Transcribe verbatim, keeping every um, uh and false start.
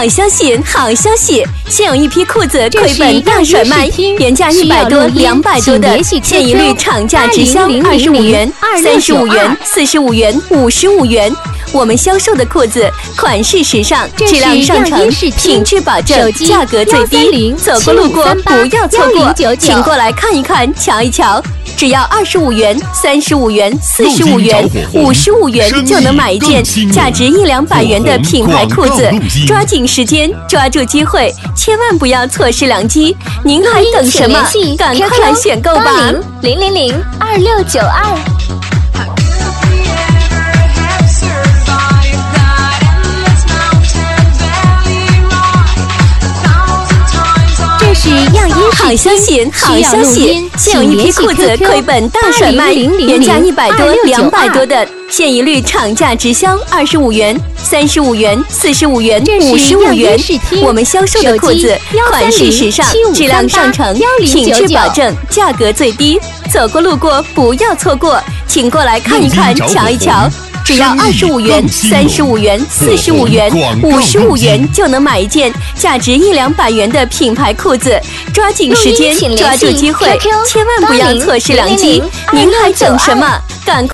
好消息，好消息！现有一批裤子亏本大甩卖，原价一百多、两百多的，现一律厂价直销二十五元、三十五元、四十五元、五十五元。我们销售的裤子款式时尚，质量上乘，品质保证，价格最低。走过路过不要错过，请过来看一看，瞧一瞧。只要二十五元、三十五元、四十五元、五十五元就能买一件价值一两百元的品牌裤子，抓紧时间，抓住机会，千万不要错失良机！您还等什么？赶快来选购吧！ 零零零二六九二。 是样衣好消息，好消息！现有一批裤子亏本大甩卖，原价一百多、两百多的，现一律厂价直销二十五元、三十五元、四十五元、五十五元。我们销售的裤子款式时尚，质量上乘，品质保证，价格最低。走过路过不要错过，请过来看一看，瞧一瞧。只要二十五元、三十五元、四十五元、五十五元就能买一件价值一两百元的品牌裤子，抓紧时间，抓住机会，千万不要错失良机！您还等什么？赶快！